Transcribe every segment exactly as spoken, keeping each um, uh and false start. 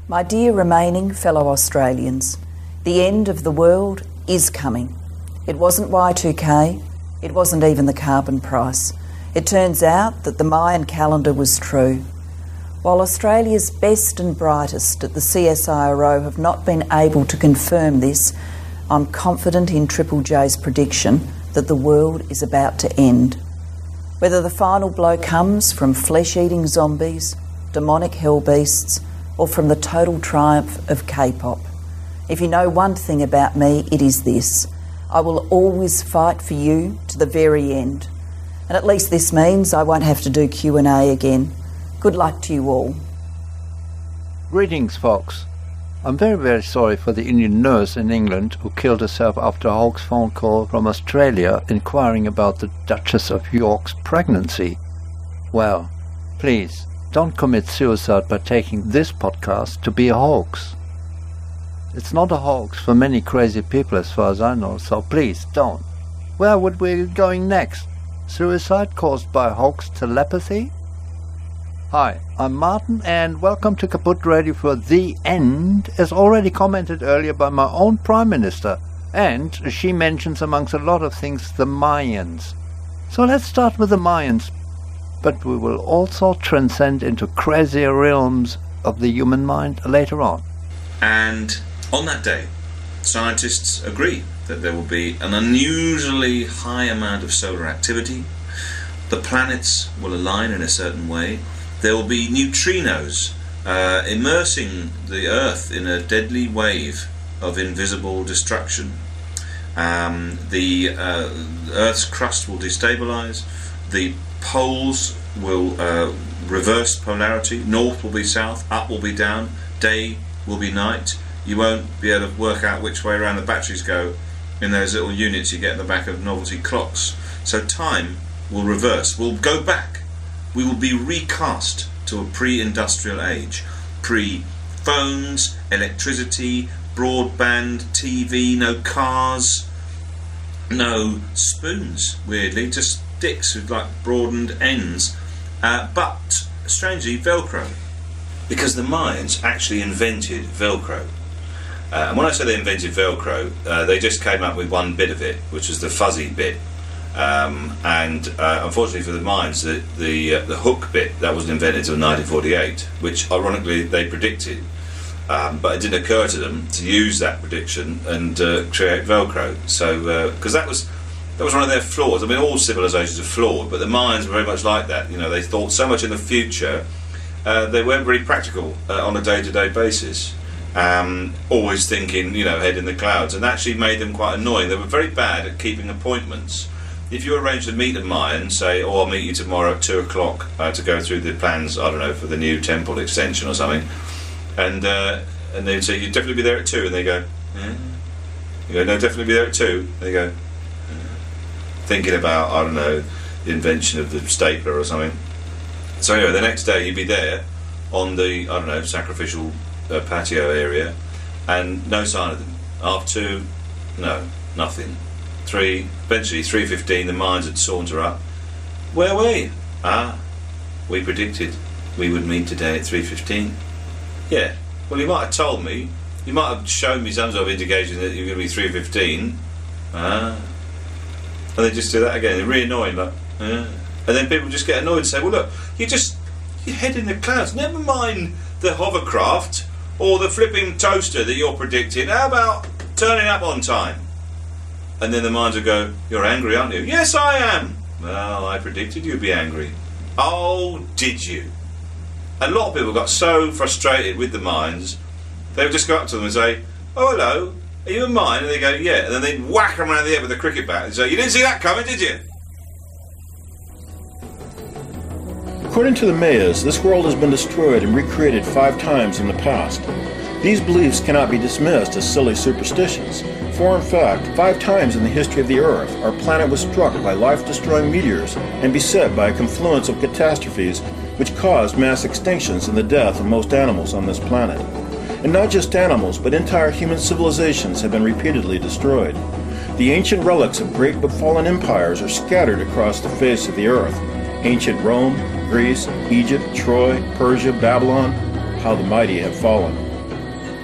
My dear remaining fellow Australians, the end of the world is coming. It wasn't Y two K, it wasn't even the carbon price. It turns out that the Mayan calendar was true. While Australia's best and brightest at the C S I R O have not been able to confirm this, I'm confident in Triple J's prediction that the world is about to end. Whether the final blow comes from flesh-eating zombies, demonic hell beasts, or from the total triumph of K-pop. If you know one thing about me, it is this. I will always fight for you to the very end. And at least this means I won't have to do Q and A again. Good luck to you all. Greetings, folks. I'm very, very sorry for the Indian nurse in England who killed herself after a hoax phone call from Australia inquiring about the Duchess of York's pregnancy. Well, please, don't commit suicide by taking this podcast to be a hoax. It's not a hoax for many crazy people as far as I know, so please don't. Where would we be going next? Suicide caused by hoax telepathy? Hi, I'm Martin and welcome to Kaput Radio for The End, as already commented earlier by my own Prime Minister, and she mentions amongst a lot of things the Mayans. So let's start with the Mayans, but we will also transcend into crazier realms of the human mind later on. And on that day, scientists agree that there will be an unusually high amount of solar activity. The planets will align in a certain way. There will be neutrinos uh, immersing the Earth in a deadly wave of invisible destruction. Um, the uh, Earth's crust will destabilize. The poles will uh, reverse polarity. North will be south, up will be down, day will be night. You won't be able to work out which way around the batteries go in those little units you get in the back of novelty clocks. So time will reverse. We'll go back. We will be recast to a pre-industrial age. Pre-phones, electricity, broadband, T V, no cars, no spoons, weirdly, just sticks with like broadened ends, uh, but strangely Velcro, because the Mayans actually invented Velcro. Uh, and when I say they invented Velcro, uh, they just came up with one bit of it, which was the fuzzy bit. Um, and uh, unfortunately for the Mayans, the the, uh, the hook bit that wasn't invented until nineteen forty-eight, which ironically they predicted, um, but it didn't occur to them to use that prediction and uh, create Velcro. So because uh, that was. That was one of their flaws. I mean, all civilizations are flawed, but the Mayans were very much like that. You know, they thought so much in the future, uh, they weren't very practical uh, on a day-to-day basis. Um, always thinking, you know, head in the clouds, and actually made them quite annoying. They were very bad at keeping appointments. If you arrange to meet a Mayan, say, oh, I'll meet you tomorrow at two o'clock uh, to go through the plans, I don't know, for the new temple extension or something, and uh, and they'd say, you'd definitely be there at two, and they go, eh? You go, no, definitely be there at two, and they go, thinking about, I don't know, the invention of the stapler or something. So anyway, the next day you'd be there on the, I don't know, sacrificial uh, patio area, and no sign of them. Half two, no, nothing. Three, eventually three fifteen, the Mayans would saunter up. Where were you? Ah, we predicted we would meet today at three fifteen. Yeah, well, you might have told me, you might have shown me some sort of indication that you're going to be three fifteen. Ah. And they just do that again. They're really annoying, like, yeah. And then people just get annoyed and say, well, look, you just, you head in the clouds. Never mind the hovercraft or the flipping toaster that you're predicting. How about turning up on time? And then the Mayans will go, you're angry, aren't you? Yes, I am. Well, I predicted you'd be angry. Oh, did you? And a lot of people got so frustrated with the Mayans, they would just go up to them and say, oh, hello. Are you a Mayan? And they go, yeah. And then they'd whack them around the head with a cricket bat and say, you didn't see that coming, did you? According to the Mayas, this world has been destroyed and recreated five times in the past. These beliefs cannot be dismissed as silly superstitions, for in fact, five times in the history of the Earth, our planet was struck by life-destroying meteors and beset by a confluence of catastrophes which caused mass extinctions and the death of most animals on this planet. And not just animals, but entire human civilizations have been repeatedly destroyed. The ancient relics of great but fallen empires are scattered across the face of the earth. Ancient Rome, Greece, Egypt, Troy, Persia, Babylon, how the mighty have fallen.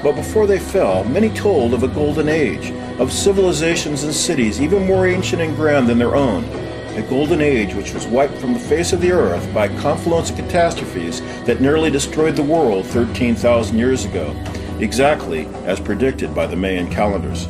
But before they fell, many told of a golden age, of civilizations and cities even more ancient and grand than their own. A golden age which was wiped from the face of the earth by a confluence of catastrophes that nearly destroyed the world thirteen thousand years ago, exactly as predicted by the Mayan calendars.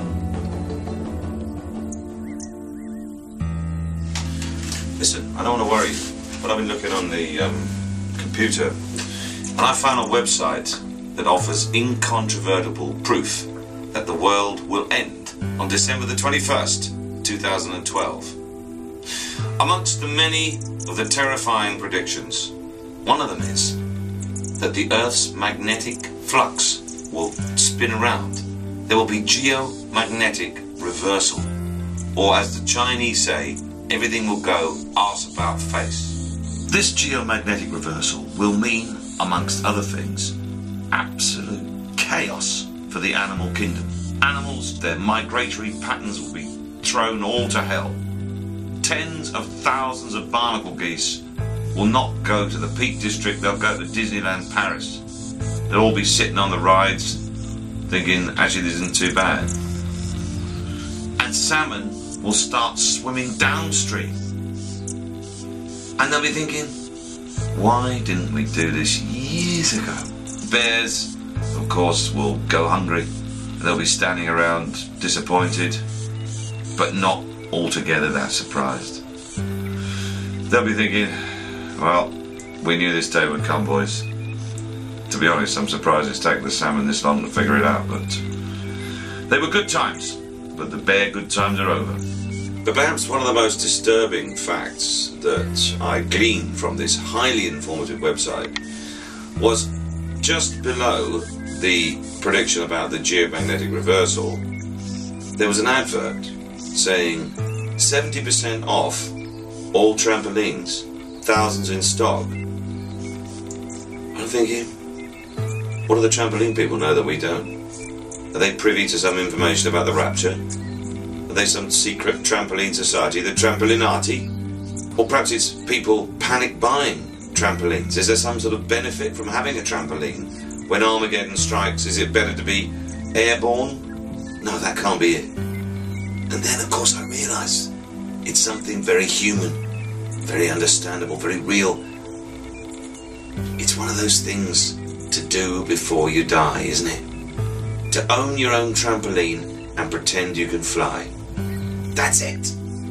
Listen, I don't want to worry you, but I've been looking on the um, computer, and I found a website that offers incontrovertible proof that the world will end on December the twenty-first, two thousand twelve. Amongst the many of the terrifying predictions, one of them is that the Earth's magnetic flux will spin around. There will be geomagnetic reversal, or as the Chinese say, everything will go arse about face. This geomagnetic reversal will mean, amongst other things, absolute chaos for the animal kingdom. Animals, their migratory patterns will be thrown all to hell. Tens of thousands of barnacle geese will not go to the Peak District, they'll go to Disneyland Paris. They'll all be sitting on the rides thinking, actually this isn't too bad. And salmon will start swimming downstream. And they'll be thinking, why didn't we do this years ago? Bears, of course, will go hungry. They'll be standing around disappointed, but not altogether that surprised. They'll be thinking, well, we knew this day would come, boys. To be honest, I'm surprised it's taken the salmon this long to figure it out, but they were good times, but the bare good times are over. But perhaps one of the most disturbing facts that I gleaned from this highly informative website was just below the prediction about the geomagnetic reversal, there was an advert saying seventy percent off all trampolines, thousands in stock. I'm thinking, what do the trampoline people know that we don't? Are they privy to some information about the rapture? Are they some secret trampoline society, the Trampolinati? Or perhaps it's people panic buying trampolines. Is there some sort of benefit from having a trampoline? When Armageddon strikes, is it better to be airborne? No, that can't be it. And then, of course, I realised it's something very human, very understandable, very real. It's one of those things to do before you die, isn't it? To own your own trampoline and pretend you can fly. That's it.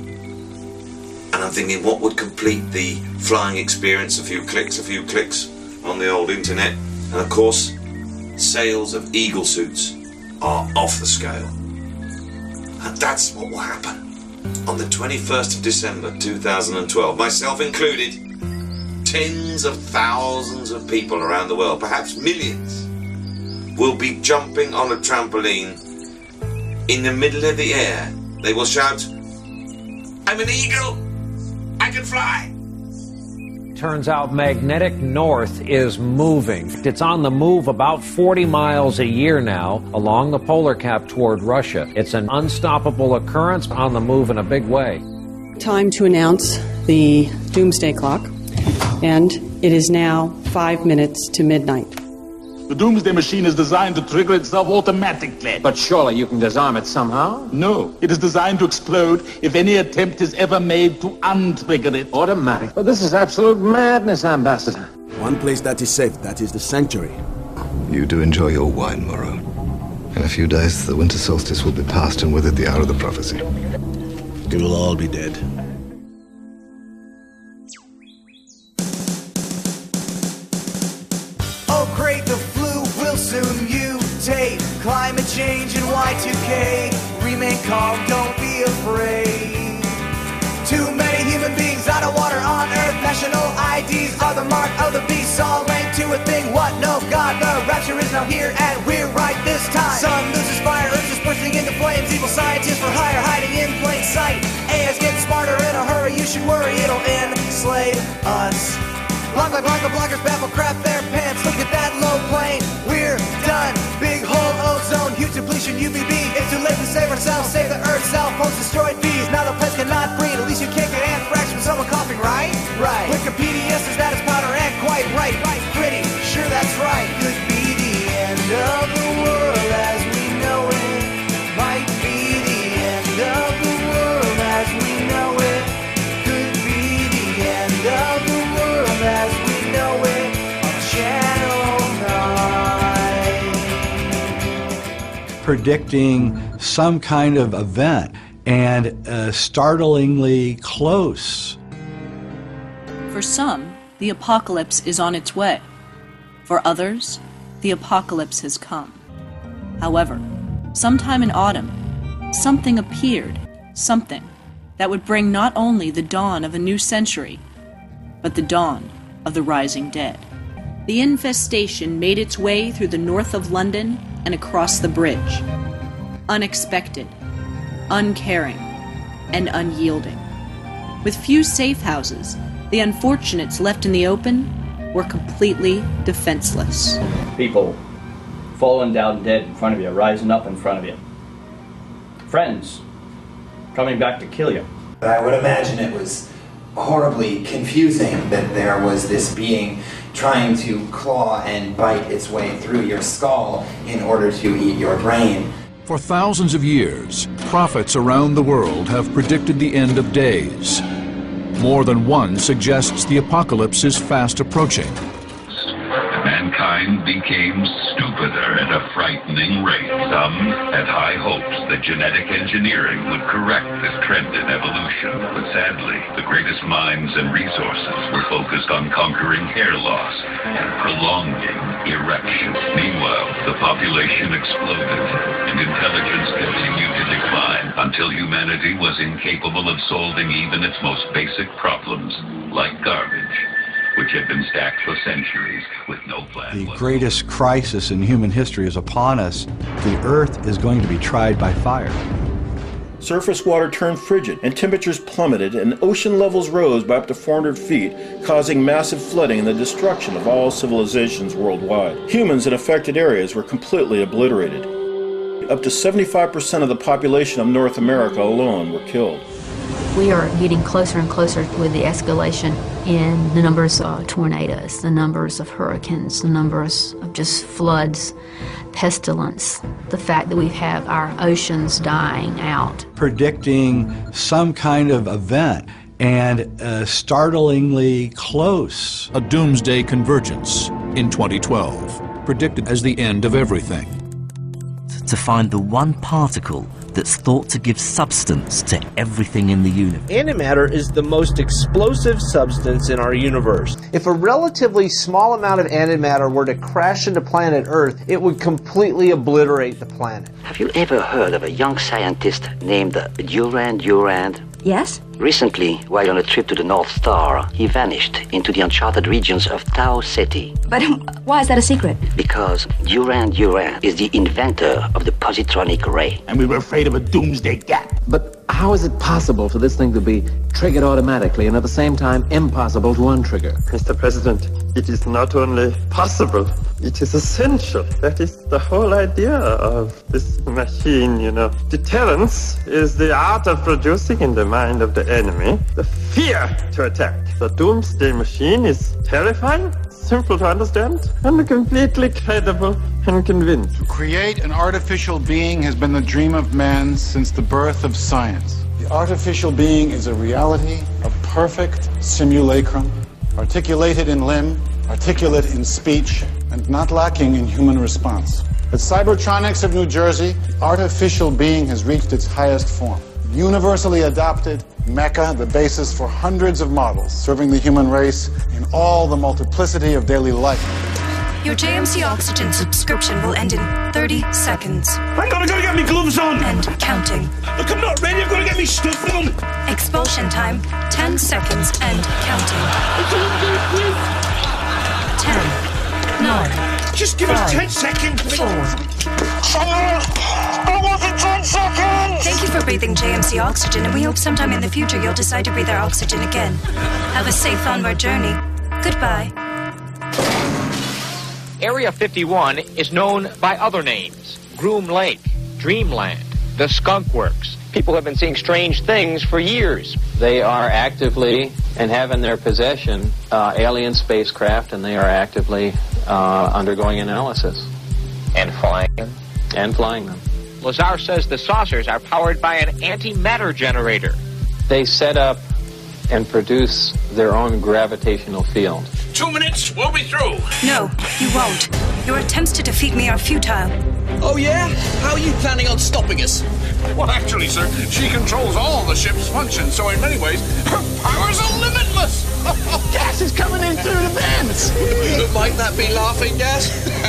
And I'm thinking, what would complete the flying experience? A few clicks, a few clicks on the old internet. And of course, sales of eagle suits are off the scale. And that's what will happen on the twenty-first of December two thousand twelve, myself included. Tens of thousands of people around the world, perhaps millions, will be jumping on a trampoline in the middle of the air. They will shout, I'm an eagle! I can fly! Turns out magnetic north is moving. It's on the move about forty miles a year now along the polar cap toward Russia. It's an unstoppable occurrence, on the move in a big way. Time to announce the doomsday clock, and it is now five minutes to midnight. The doomsday machine is designed to trigger itself automatically. But surely you can disarm it somehow? No, it is designed to explode if any attempt is ever made to untrigger it. Automatic? But this is absolute madness, Ambassador. One place that is safe, that is the sanctuary. You do enjoy your wine, Moreau. In a few days, the winter solstice will be past, and with it the hour of the prophecy. We will all be dead. Oh great, the flu will soon mutate. Climate change and Y two K. Remain calm, don't be afraid. Too many human beings out of water on Earth. National I Ds are the mark of the beast. All linked to a thing. What? No, God, the rapture is now here, and we're right this time. Sun loses fire, Earth is bursting into flames. Evil scientists for hire, hiding in plain sight. A I's getting smarter in a hurry. You should worry, it'll enslave us. Block by block, the blockers baffle crap their pants. Look at that low plane, we're done. Big hole, ozone, huge depletion, U V B. It's too late to save ourselves, save the earth. Cell phones destroyed bees, now the pets cannot breed. At least you can't get anthrax from someone coughing, right? Right. Wikipedia says that is powder and quite right. Right. Pretty sure that's right. Could be the end of the world. predicting some kind of event, and uh, startlingly close. For some, the apocalypse is on its way. For others, the apocalypse has come. However, sometime in autumn, something appeared, something that would bring not only the dawn of a new century, but the dawn of the rising dead. The infestation made its way through the north of London and across the bridge. Unexpected, uncaring, and unyielding. With few safe houses, the unfortunates left in the open were completely defenseless. People falling down dead in front of you, rising up in front of you. Friends coming back to kill you. I would imagine it was horribly confusing that there was this being trying to claw and bite its way through your skull in order to eat your brain. For thousands of years, prophets around the world have predicted the end of days. More than one suggests the apocalypse is fast approaching. Mankind became stupider at a frightening rate. Some had high hopes that genetic engineering would correct this trend in evolution. But sadly, the greatest minds and resources were focused on conquering hair loss and prolonging erection. Meanwhile, the population exploded and intelligence continued to decline until humanity was incapable of solving even its most basic problems, like garbage, which had been stacked for centuries with no plan. The greatest crisis in human history is upon us. The Earth is going to be tried by fire. Surface water turned frigid and temperatures plummeted and ocean levels rose by up to four hundred feet, causing massive flooding and the destruction of all civilizations worldwide. Humans in affected areas were completely obliterated. Up to seventy-five percent of the population of North America alone were killed. We are getting closer and closer with the escalation in the numbers of tornadoes, the numbers of hurricanes, the numbers of just floods, pestilence, the fact that we have our oceans dying out. Predicting some kind of event, and uh, startlingly close. A doomsday convergence in twenty twelve, predicted as the end of everything. To find the one particle that's thought to give substance to everything in the universe. Antimatter is the most explosive substance in our universe. If a relatively small amount of antimatter were to crash into planet Earth, it would completely obliterate the planet. Have you ever heard of a young scientist named Durand Durand? Yes? Recently, while on a trip to the North Star, he vanished into the uncharted regions of Tau Ceti. But why is that a secret? Because Durand Durand is the inventor of the positronic ray. And we were afraid of a doomsday gap. But how is it possible for this thing to be triggered automatically and at the same time impossible to untrigger? Mister President, it is not only possible, it is essential. That is the whole idea of this machine, you know. Deterrence is the art of producing in the mind of the enemy the fear to attack. The doomsday machine is terrifying, simple to understand, and completely credible and convincing. To create an artificial being has been the dream of man since the birth of science. The artificial being is a reality, a perfect simulacrum, articulated in limb, articulate in speech, and not lacking in human response. At Cybertronics of New Jersey, the artificial being has reached its highest form. Universally adopted, Mecha, the basis for hundreds of models, serving the human race in all the multiplicity of daily life. Your J M C Oxygen subscription will end in thirty seconds. I'm gonna go get me gloves on! And counting. Look, I'm not ready, I've got to get me stuff on! Expulsion time, ten seconds and counting. ten, nine, Just give five, us ten seconds! four. I wanted ten seconds! Thank you for breathing J M C Oxygen, and we hope sometime in the future you'll decide to breathe our oxygen again. Have a safe onward journey. Goodbye. Area fifty-one is known by other names. Groom Lake, Dreamland, the Skunk Works. People have been seeing strange things for years. They are actively and have in their possession uh, alien spacecraft, and they are actively uh, undergoing analysis. And flying them. And flying them. Lazar says the saucers are powered by an antimatter generator. They set up and produce their own gravitational field. Two minutes, we'll be through. No, you won't. Your attempts to defeat me are futile. Oh, yeah? How are you planning on stopping us? Well, actually, sir, she controls all the ship's functions, so in many ways, her powers are limitless. Gas is coming in through the vents. Might that be laughing gas?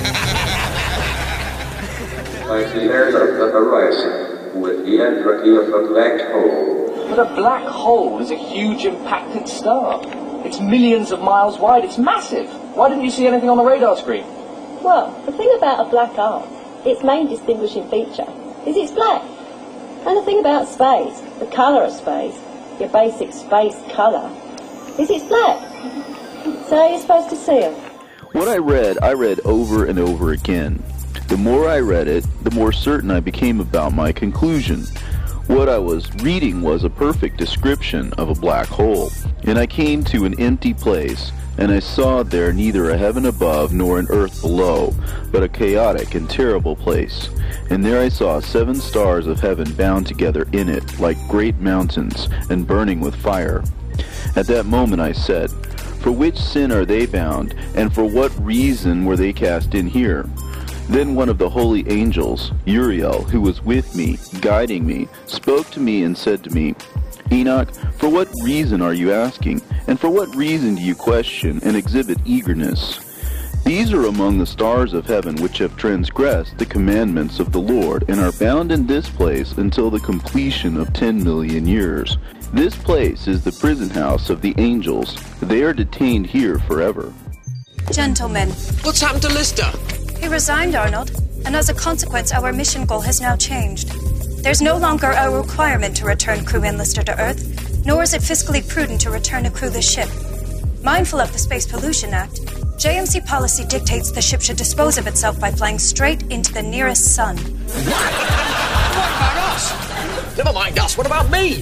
I see there's a, a horizon with the entry of a black hole. But a black hole is a huge impacted star. It's millions of miles wide. It's massive. Why didn't you see anything on the radar screen? Well, the thing about a black hole, its main distinguishing feature is it's black. And the thing about space, the colour of space, your basic space colour, is it's black. So you're supposed to see it. What I read, I read over and over again. The more I read it, the more certain I became about my conclusion. What I was reading was a perfect description of a black hole. And I came to an empty place, and I saw there neither a heaven above nor an earth below, but a chaotic and terrible place. And there I saw seven stars of heaven bound together in it, like great mountains, and burning with fire. At that moment I said, For which sin are they bound, and for what reason were they cast in here? Then one of the holy angels, Uriel, who was with me, guiding me, spoke to me and said to me, Enoch, for what reason are you asking? And for what reason do you question and exhibit eagerness? These are among the stars of heaven which have transgressed the commandments of the Lord, and are bound in this place until the completion of ten million years. This place is the prison house of the angels. They are detained here forever. Gentlemen. What's happened to Lister? He resigned, Arnold, and as a consequence, our mission goal has now changed. There's no longer a requirement to return crew and Lister to Earth, nor is it fiscally prudent to return a crewless ship. Mindful of the Space Pollution Act, J M C policy dictates the ship should dispose of itself by flying straight into the nearest sun. What about us? Never mind us, what about me?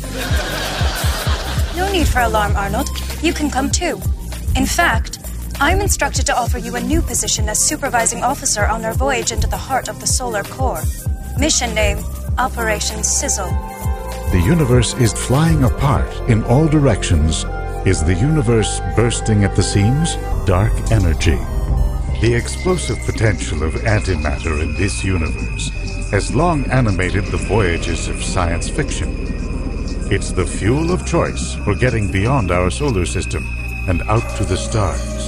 No need for alarm, Arnold. You can come too. In fact, I'm instructed to offer you a new position as supervising officer on our voyage into the heart of the solar core. Mission name, Operation Sizzle. The universe is flying apart in all directions. Is the universe bursting at the seams? Dark energy. The explosive potential of antimatter in this universe has long animated the voyages of science fiction. It's the fuel of choice for getting beyond our solar system and out to the stars.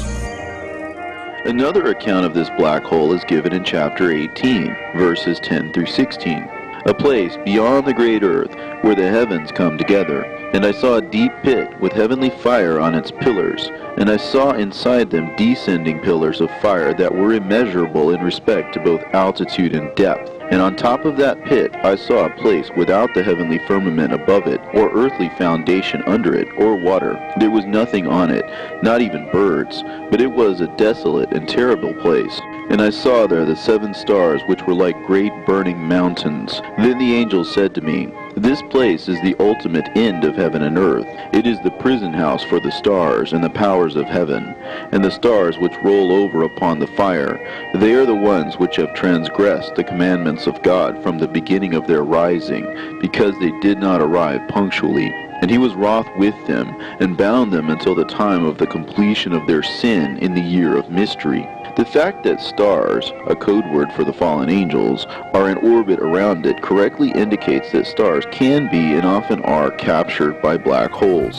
Another account of this black hole is given in chapter eighteen, verses ten through sixteen. A place beyond the great earth where the heavens come together. And I saw a deep pit with heavenly fire on its pillars. And I saw inside them descending pillars of fire that were immeasurable in respect to both altitude and depth. And on top of that pit I saw a place without the heavenly firmament above it, or earthly foundation under it, or water. There was nothing on it, not even birds, but it was a desolate and terrible place. And I saw there the seven stars which were like great burning mountains. Then the angel said to me, This place is the ultimate end of heaven and earth. It is the prison house for the stars and the powers of heaven. And the stars which roll over upon the fire, they are the ones which have transgressed the commandments of God from the beginning of their rising, because they did not arrive punctually. And he was wroth with them, and bound them until the time of the completion of their sin in the year of mystery. The fact that stars, a code word for the fallen angels, are in orbit around it correctly indicates that stars can be and often are captured by black holes.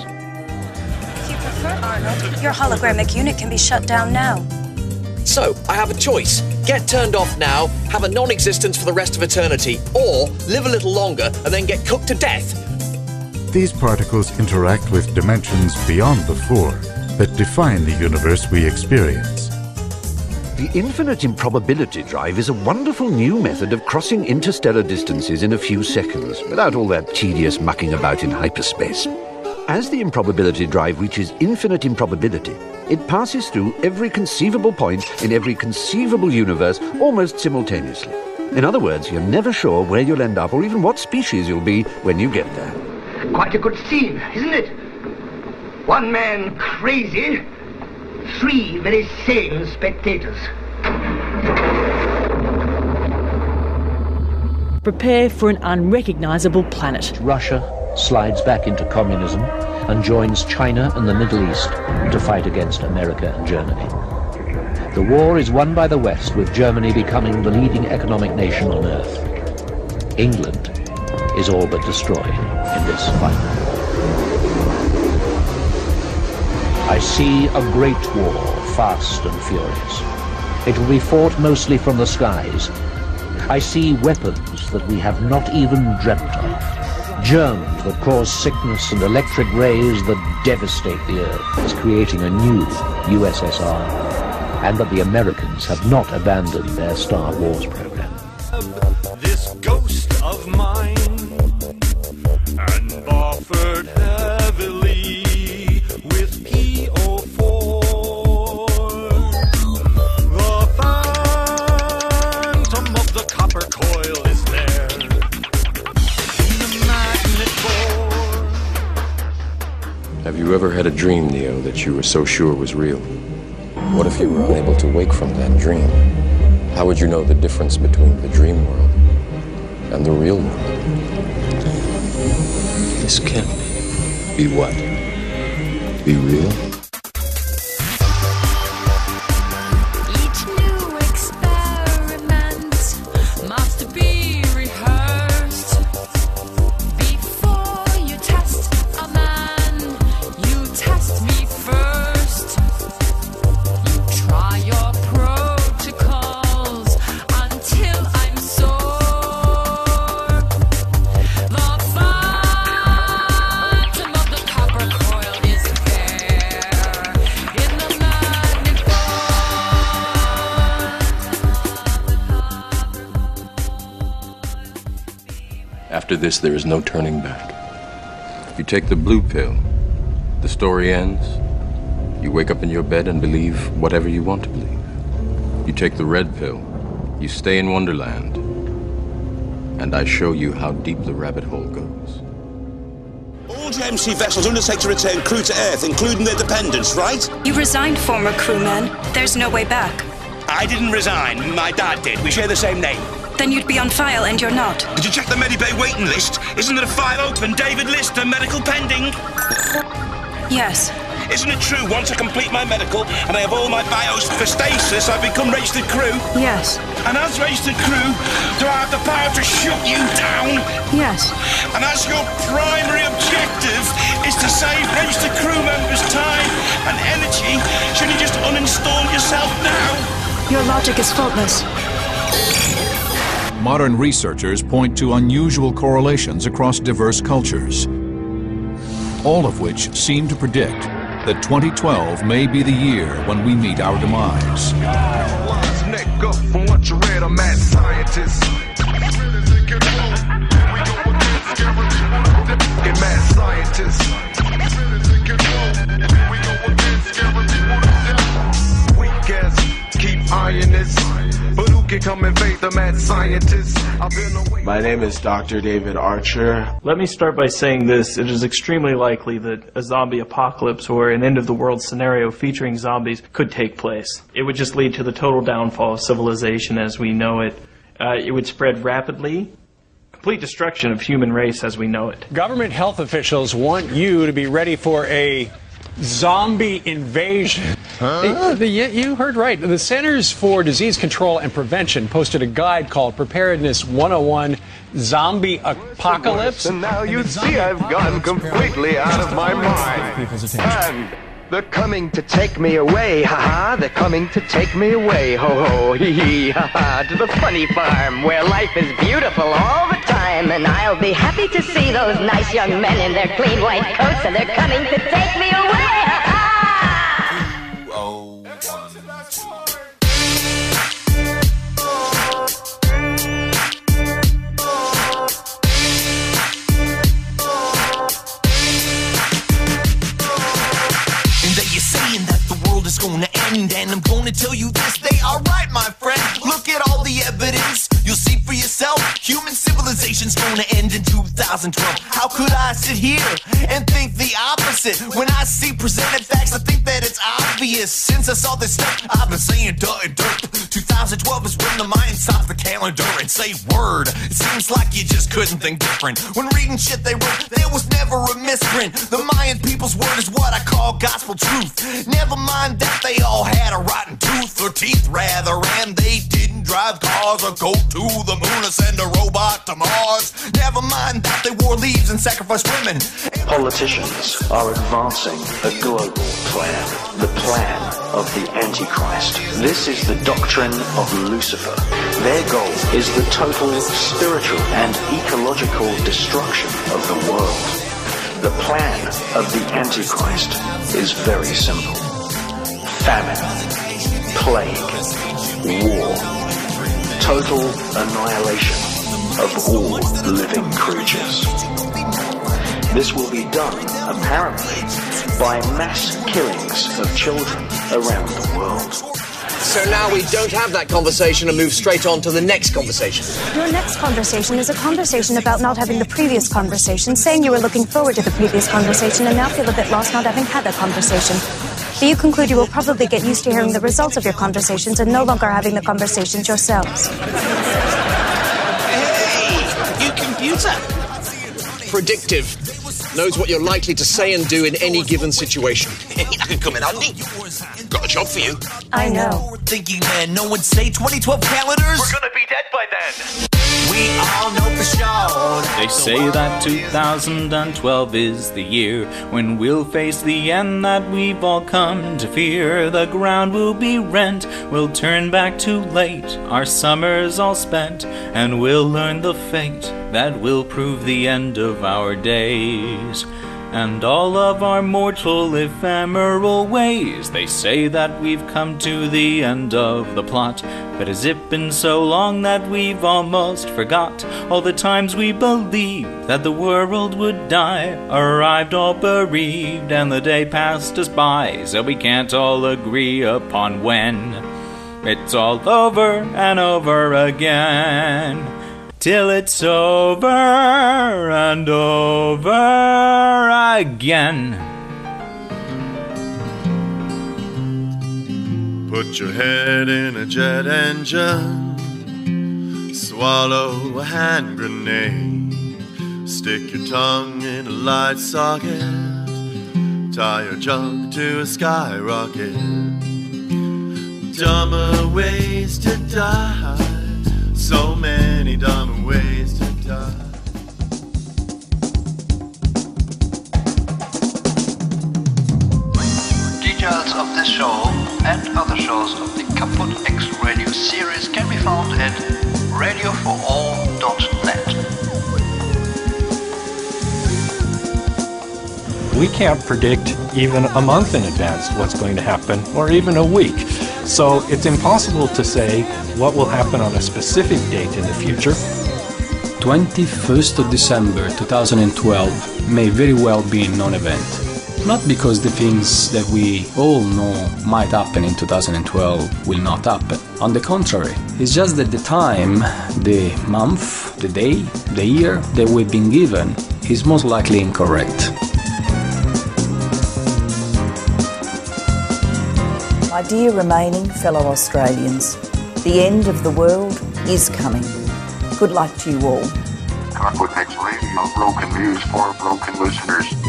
If you prefer, Arnold, your hologramic unit can be shut down now. So, I have a choice. Get turned off now, have a non-existence for the rest of eternity, or live a little longer and then get cooked to death. These particles interact with dimensions beyond the four that define the universe we experience. The infinite improbability drive is a wonderful new method of crossing interstellar distances in a few seconds, without all that tedious mucking about in hyperspace. As the improbability drive reaches infinite improbability, it passes through every conceivable point in every conceivable universe almost simultaneously. In other words, you're never sure where you'll end up or even what species you'll be when you get there. Quite a good scene, isn't it? One man crazy, three very sane spectators. Prepare for an unrecognisable planet. Russia, slides back into communism and joins China and the Middle East to fight against America and Germany. The war is won by the West, with Germany becoming the leading economic nation on earth. England is all but destroyed in this fight. I see a great war, fast and furious. It will be fought mostly from the skies. I see weapons that we have not even dreamt of. Germs that cause sickness and electric rays that devastate the earth. It's creating a new U S S R. And that the Americans have not abandoned their Star Wars program. This ghost of mine, and buffered heavily with P O four. The phantom of the copper coil is there in the magnet core. Have you ever had a dream, Neo, that you were so sure was real? What if you were unable to wake from that dream? How would you know the difference between the dream world and the real world? This can't be. Be what? Be real? Each new experiment must be rehearsed. Before you test a man, you test me first. Try your protocols until I'm sore. The phantom of the copper coil is there in the magnet After this, there is no turning back. You take the blue pill, the story ends. You wake up in your bed and believe whatever you want to believe. You take the red pill, you stay in Wonderland, and I show you how deep the rabbit hole goes. All G M C vessels undertake to return crew to Earth, including their dependents, right? You resigned, former crewman. There's no way back. I didn't resign. My dad did. We share the same name. Then you'd be on file, and you're not. Did you check the Medibay waiting list? Isn't there a file open? David Lister, medical pending? Yes. Isn't it true, once I complete my medical and I have all my bios for stasis, I've become registered crew? Yes. And as registered crew, do I have the power to shut you down? Yes. And as your primary objective is to save registered crew members' time and energy, shouldn't you just uninstall yourself now? Your logic is faultless. Modern researchers point to unusual correlations across diverse cultures, all of which seem to predict that twenty twelve may be the year when we meet our demise. Neck up from what you read, I'm mad scientist. Mad scientist. Weak ass, keep eyeing this. But who can come invade the mad scientist? I've been away. My name is Doctor David Archer. Let me start by saying this. It is extremely likely that a zombie apocalypse or an end-of-the-world scenario featuring zombies could take place. It would just lead to the total downfall of civilization as we know it. Uh, it would spread rapidly. Complete destruction of human race as we know it. Government health officials want you to be ready for a zombie invasion. Huh? The, the, you heard right. The Centers for Disease Control and Prevention posted a guide called Preparedness one oh one Zombie Apocalypse. And now you see I've gone completely out of my mind. And they're coming to take me away, ha-ha. They're coming to take me away, ho-ho, hee-hee, ha-ha. To the funny farm where life is beautiful all the time. And I'll be happy to see those nice young men in their clean white coats. And they're coming to take me away, ha-ha. Is gonna end, and I'm gonna tell you this, they are right, my friend. Look at all the evidence, you'll see for yourself. Human civilization's gonna end in two thousand twelve. How could I sit here and think the opposite when I see presented facts? I think that it's obvious years since I saw this stuff. I've been saying duh and dirt. twenty twelve is when the Mayans stopped the calendar and say word. It seems like you just couldn't think different. When reading shit they wrote, there was never a misprint. The Mayan people's word is what I call gospel truth. Never mind that they all had a rotten tooth, or teeth rather, and they didn't drive cars or go to the moon or send a robot to Mars. Never mind that they wore leaves and sacrificed women. Politicians are advancing a global plan, the plan of the Antichrist. This is the doctrine of Lucifer. Their goal is the total spiritual and ecological destruction of the world. The plan of the Antichrist is very simple. Famine, plague, war, total annihilation of all living creatures. This will be done, apparently, by mass killings of children around the world. So now we don't have that conversation and move straight on to the next conversation. Your next conversation is a conversation about not having the previous conversation, saying you were looking forward to the previous conversation and now feel a bit lost not having had that conversation. But you conclude you will probably get used to hearing the results of your conversations and no longer having the conversations yourselves. Hey, you computer! Predictive. Knows what you're likely to say and do in any given situation. I can come in handy. Got a job for you. I know. Thinking, man, no one say twenty twelve calendars? We're gonna be dead by then. We all know for sure. They say that two thousand twelve is the year when we'll face the end that we've all come to fear. The ground will be rent, we'll turn back too late, our summers all spent, and we'll learn the fate that will prove the end of our days. And all of our mortal ephemeral ways. They say that we've come to the end of the plot, but has it been so long that we've almost forgot all the times we believed that the world would die, arrived all bereaved, and the day passed us by, so we can't all agree upon when it's all over and over again. Till it's over and over again. Put your head in a jet engine, swallow a hand grenade, stick your tongue in a light socket, tie your junk to a skyrocket. Dumber ways to die, so many dumb ways to die. Details of this show and other shows of the Kaput X Radio series can be found at radio for all dot net. We can't predict even a month in advance what's going to happen, or even a week. So it's impossible to say what will happen on a specific date in the future. twenty-first of December two thousand twelve may very well be a non-event. Not because the things that we all know might happen in two thousand twelve will not happen. On the contrary, it's just that the time, the month, the day, the year that we've been given is most likely incorrect. My dear remaining fellow Australians, the end of the world is coming. Good luck to you all. Kaput X Radio, broken news for broken listeners.